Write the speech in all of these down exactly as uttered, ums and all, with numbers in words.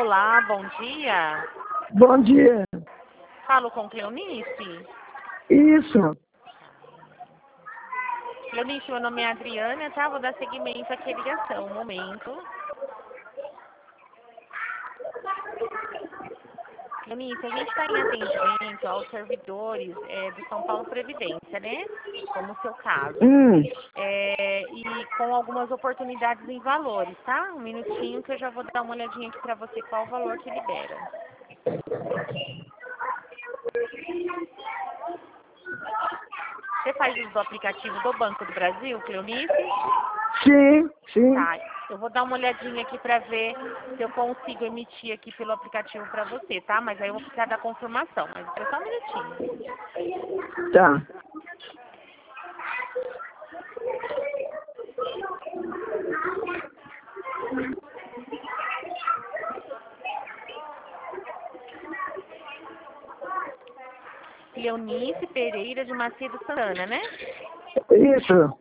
Olá, bom dia. Bom dia. Falo com Cleonice. Isso. Cleonice, meu nome é Adriana, tá? Vou dar seguimento aqui à ligação. Um momento. Cleonice, a gente está em atendimento aos servidores é, do São Paulo Previdência, né? Como o seu caso. Hum. É, e com algumas oportunidades em valores, tá? Um minutinho que eu já vou dar uma olhadinha aqui para você qual o valor que libera. Você faz uso do aplicativo do Banco do Brasil, Cleonice? Sim, sim. Tá, eu vou dar uma olhadinha aqui para ver se eu consigo emitir aqui pelo aplicativo para você, tá? Mas aí eu vou precisar da confirmação, mas é só um minutinho. Tá. Cleonice Pereira de Macedo Santana, né? Isso.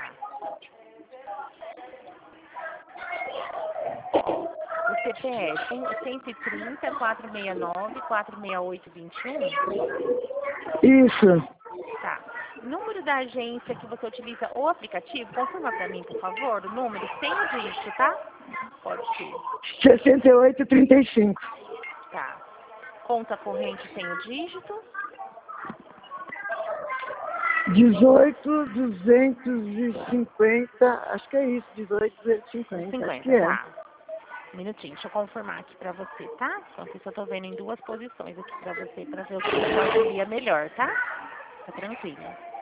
O C P F cento e trinta, quatrocentos e sessenta e nove, quatrocentos e sessenta e oito, vinte e um. Isso. Tá. Número da agência que você utiliza o aplicativo, confirma para mim, por favor, o número sem o dígito, tá? Pode ser. sessenta e oito, trinta e cinco. Tá. Conta corrente sem o dígito. dezoito, duzentos e cinquenta. Acho que é isso, dezoito, duzentos e cinquenta. cinquenta, Acho que é. tá. Um minutinho, deixa eu confirmar aqui pra você, tá? Enquanto isso eu tô vendo em duas posições aqui pra você, pra ver o que você auxilia melhor, tá? Tá tranquilo.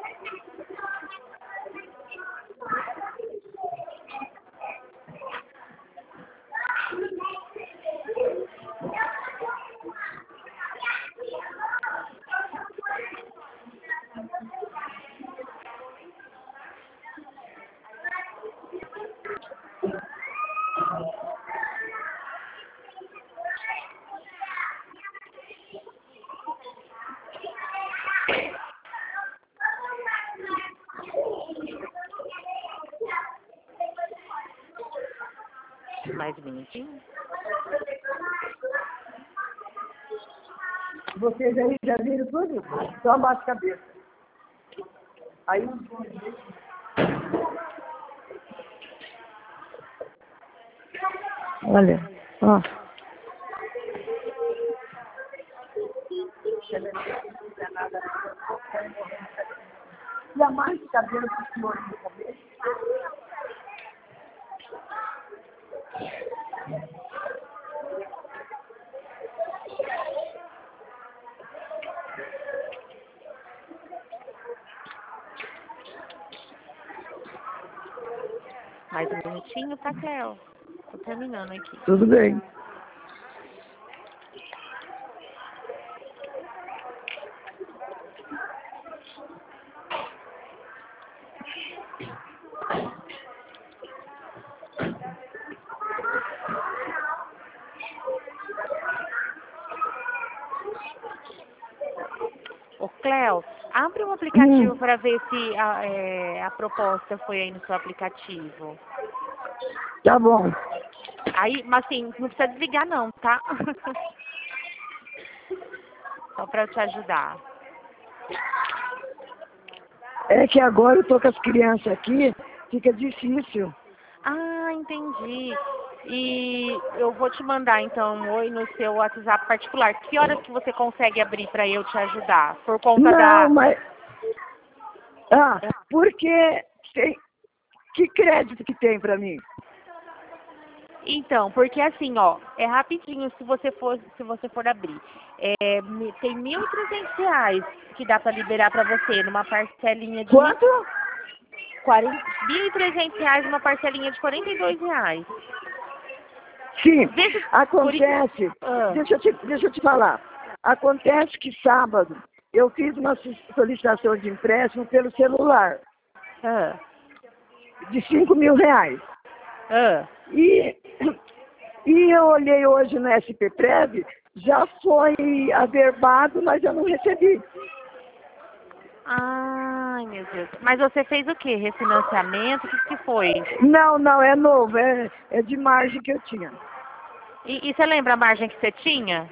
Mais um minutinho. Vocês aí já viram tudo? Só bate cabeça. Aí. Olha, ó. Jamais de cabelo com flor no cabelo. Mais um minutinho, tá, Cleo? Tô terminando aqui. Tudo bem. Ô, Cleo, abre o aplicativo Hum. para ver se a, é, a proposta foi aí no seu aplicativo. Tá bom. Aí, mas assim, não precisa desligar não, tá? Só para eu te ajudar. É que agora eu tô com as crianças aqui, fica difícil. Ah, entendi. E eu vou te mandar então um oi no seu WhatsApp particular. Que horas que você consegue abrir para eu te ajudar? Por conta Não, da... mas... Ah, porque tem... Que crédito que tem pra mim? Então, porque assim, ó, é rapidinho se você for, se você for abrir. É, me- tem mil e trezentos reais que dá para liberar para você numa parcelinha de Quanto? quarenta, mil e trezentos reais numa parcelinha de quarenta e dois reais. Sim, Vê se- acontece, por- ah, deixa eu, te, deixa eu te falar, acontece que sábado eu fiz uma so- solicitação de empréstimo pelo celular, ah, de cinco mil reais. ah. E, e eu olhei hoje no S P Prev, já foi averbado, mas eu não recebi. Ai, meu Deus. Mas você fez o quê? Refinanciamento? O que que foi? Não, não, é novo, é, é de margem que eu tinha. E, e você lembra a margem que você tinha?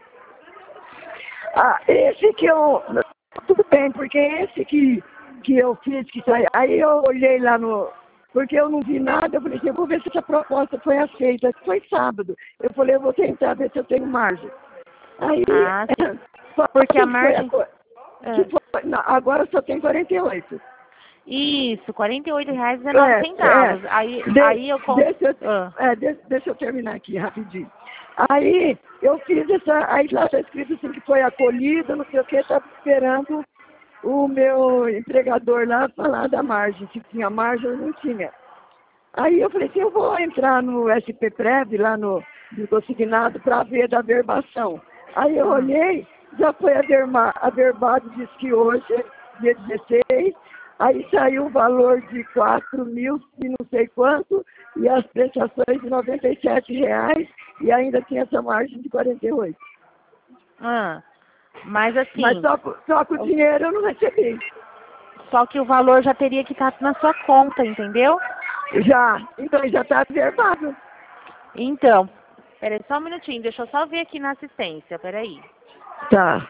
Ah, esse que eu... Tudo bem, porque esse que, que eu fiz, que saiu, aí eu olhei lá no... Porque eu não vi nada, eu falei assim, eu vou ver se essa proposta foi aceita. Foi sábado. Eu falei, eu vou tentar ver se eu tenho margem. Aí, Ah, sim. só Porque a que foi margem... co- que foi- não, agora só tem quarenta e oito. Isso, quarenta e oito reais e dezenove É, é. centavos. Aí, De- aí eu... con- deixa, eu- Ah, é, de- deixa eu terminar aqui rapidinho. Aí eu fiz essa, aí lá está escrito assim que foi acolhido, não sei o que, estava esperando o meu empregador lá falar da margem, se tinha margem ou não tinha. Aí eu falei assim, eu vou entrar no S P Prev, lá no, no consignado, para ver da verbação. Aí eu hum. olhei, já foi averma- averbado, diz que hoje, dia dezesseis, aí saiu o valor de quatro mil e não sei quanto, e as prestações de noventa e sete reais, e ainda tinha essa margem de quarenta e oito. Ah, mas Mas assim, só, com- só com o dinheiro eu não recebi. só que o valor já teria que estar na sua conta, entendeu? Já, então já está averbado. Então, peraí só um minutinho, deixa eu só ver aqui na assistência, peraí. Tá.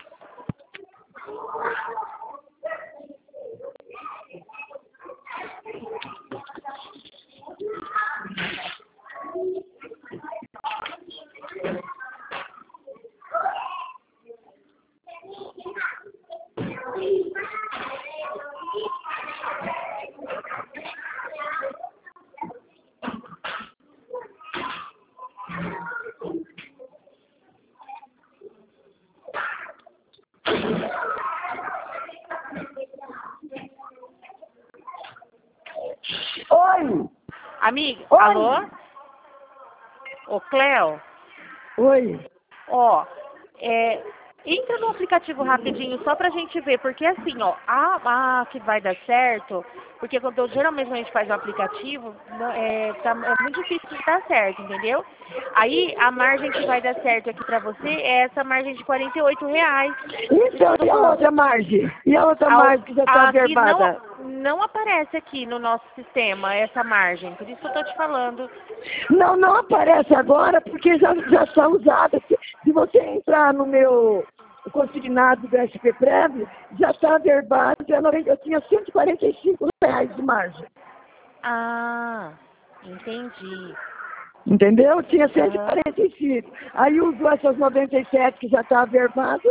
Oi! Amiga, Oi! alô? Ô, Cleo, Oi! ó, é, entra no aplicativo rapidinho só pra gente ver, porque assim, ó, a, a que vai dar certo, porque quando eu, geralmente a gente faz o aplicativo, não- é, tá- é muito difícil de dar certo, entendeu? Aí a margem que vai dar certo aqui pra você é essa margem de quarenta e oito reais. Por isso que Então, eu tô e a falando. outra margem? E a outra A- margem que já está Aqui averbada? não, não aparece aqui no nosso sistema essa margem, por isso que eu tô te falando. Não, não aparece agora porque já, já está usada. Se, se você entrar no meu consignado do S P Prev, já está averbado. Já noventa eu tinha cento e quarenta e cinco reais de margem. Ah, entendi. Entendeu? Tinha cento e Aham. quarenta e cinco. Aí usou essas noventa e sete que já está averbado.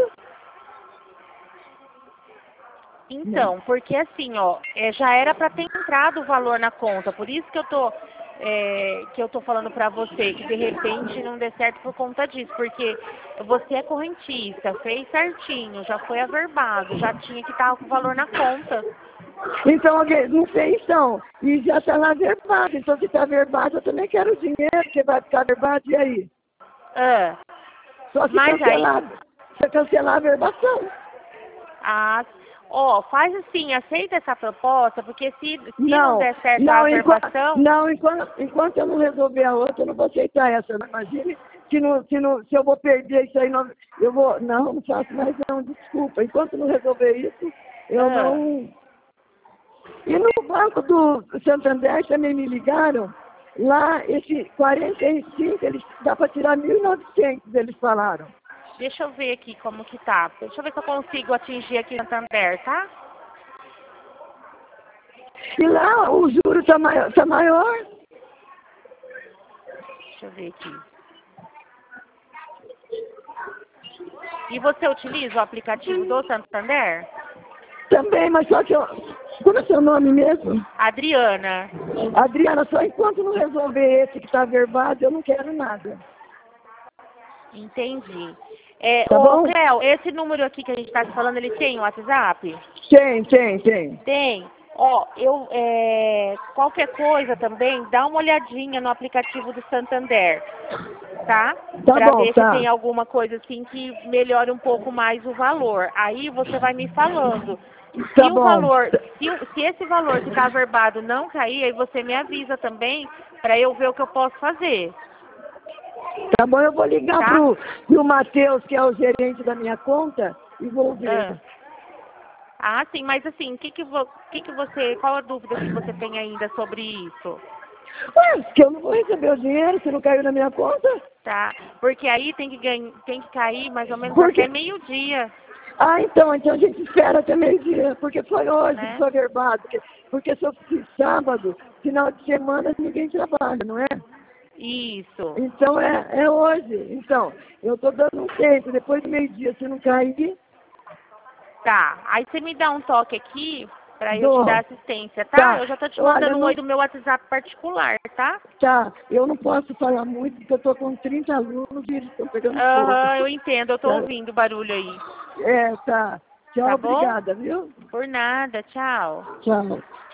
Então, porque assim, ó, é, já era para ter entrado o valor na conta, por isso que eu tô é, que eu tô falando para você que de repente não dê certo por conta disso, porque você é correntista, fez certinho, já foi averbado, já tinha que estar com o valor na conta. Então, alguém- não sei, então. E já está lá averbado. Então, se está averbado, eu também quero o dinheiro, que vai ficar averbado. E aí? Ah, Só se mas aí, cancelar, se cancelar a verbação. ah, ó, faz assim, aceita essa proposta, porque se, se não Não, der certo a não, enquanto, averbação, não enquanto, enquanto eu não resolver a outra, eu não vou aceitar essa. Não imagine que não, se, não, se eu vou perder isso aí, não, eu vou. Não, não faço mais não, desculpa. Enquanto eu não resolver isso, eu ah, não. E no banco do Santander também me ligaram. Lá, esse quarenta e cinco, eles, dá para tirar mil e novecentos, eles falaram. deixa eu ver aqui como que tá. Deixa eu ver se eu consigo atingir aqui no Santander, tá? E lá o juro está maior, tá maior. Deixa eu ver aqui. E você utiliza o aplicativo do Santander? Também, mas só que eu. Como é seu nome mesmo? Adriana. Adriana, só enquanto não resolver esse que está averbado, eu não quero nada. Entendi. É, Tá ô, bom? Cléo, esse número aqui que a gente está te falando, ele tem o WhatsApp? Tem, tem, tem. Tem. Ó, eu, é, qualquer coisa também, dá uma olhadinha no aplicativo do Santander, tá? Tá Pra bom, ver se tá. tem alguma coisa assim que melhore um pouco mais o valor. Aí você vai me falando. Se Tá o bom. valor, se, o- se esse valor que está averbado não cair, aí você me avisa também para eu ver o que eu posso fazer. Tá bom, eu vou ligar Tá? pro, pro Matheus, que é o gerente da minha conta, e vou ver. Ah, ah sim, mas assim, o que que, vo, que que você, qual a dúvida que você tem ainda sobre isso? Ué, que eu não vou receber o dinheiro se não caiu na minha conta. Tá, porque aí tem que, ganhar, tem que cair mais ou menos Porque... até meio-dia. Ah, então, então a gente espera até meio-dia, porque foi hoje Né? que foi verbado. Porque, porque se eu fiz sábado, final de semana, ninguém trabalha, não é? Isso. Então é, é hoje. Então, eu estou dando um tempo, depois do meio-dia, se não cair, Tá, aí você me dá um toque aqui pra eu te dou. dar assistência, tá? Tá. Eu já tô te Olha, mandando um não, oi do meu WhatsApp particular, tá? tá, eu não posso falar muito, porque eu estou com trinta alunos e eles estão pegando fogo. Aham, eu entendo, eu tô Tá. ouvindo o barulho aí. É, tá. Tchau, Tá bom? obrigada, viu? Por nada, tchau. Tchau.